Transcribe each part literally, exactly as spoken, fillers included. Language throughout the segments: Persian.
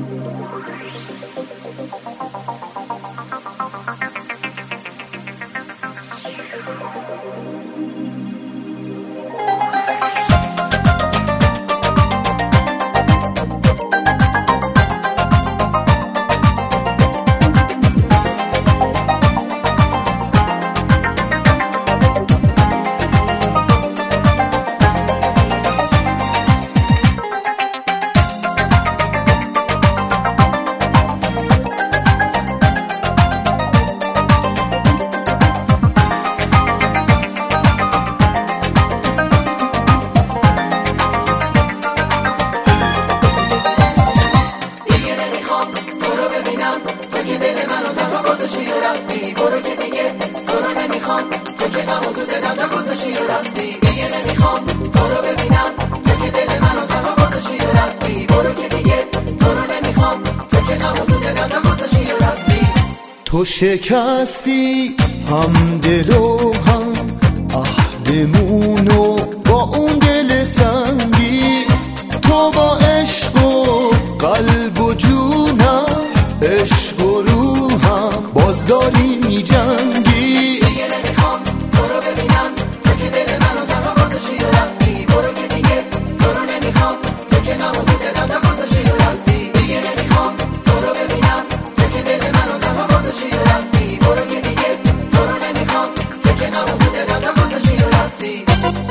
تو شکستی هم دل و هم عهدمونو با اون دل سنگی، تو با عشق و قلب و جونم، عشق و روحم باز داری می جنگی. دیگه نمیخوام تو رو ببینم، تو که دل منو تنها گذاشتی و رفتی. برو که دیگه تو رو نمیخوام، تو که غم و تو دلم نگذاشتی و رفتی. دیگه نمیخوام تو رو ببینم، تو که دل منو تنها گذاشتی و رفتی. برو که دیگه تو رو نمیخوام، تو که غم و تو دلم نگذاشتی و رفتی.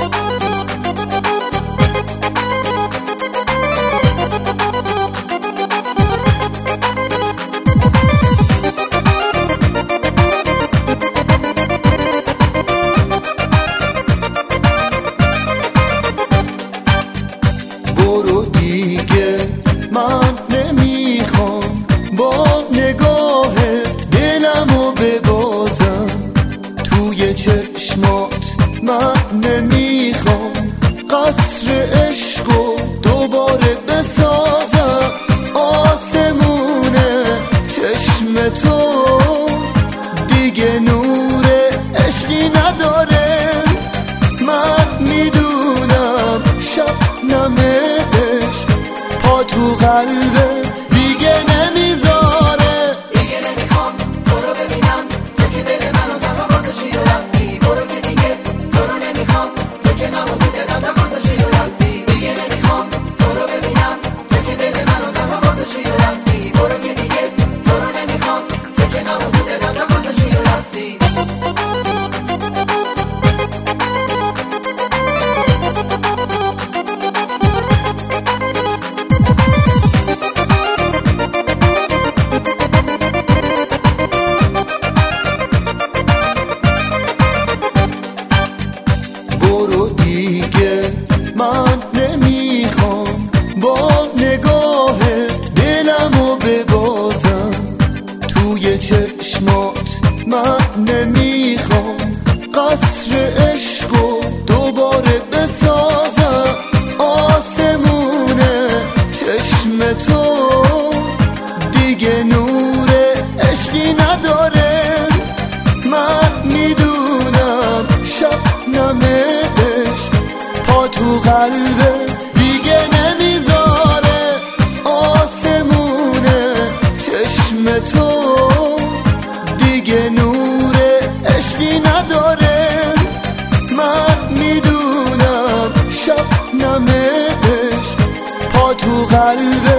برو دیگه من نمیخوام با نگاهت دلمو ببازم توی چشمات، من نمیخوام قصر عشقو دوباره بسازم. آسمونه چشم تو دیگه نور عشقی نداره، من میدونم شبنم عشق پا تو قلبت دیگه نمیذاره. دیگه نمیخوام تو رو ببینم، تو که دل منو تنها گذاشتی و رفتی. برو که دیگه تو رو نمیخوام، تو که غم و تو دلم نگذاشتی و رفتی. دیگه نمیخوام تو رو ببینم، تو که دل منو تنها گذاشتی و رفتی. برو که دیگه تو رو نمیخوام، تو که غم و تو دلم نگذاشتی و رفتی. برو دیگه من نمیخوام با نگاهت دلمو ببازم توی چشمات، من نمیخوام قصر عشقو دوباره بسازم. آسمونه چشم تو دیگه نور عشقی نداره، من میدونم شبنم عشق پا تو قلبت دیگه نمیذاره. آسمونه چشم تو دیگه نور عشقی نداره، من میدونم شبنم عشق پا تو قلبت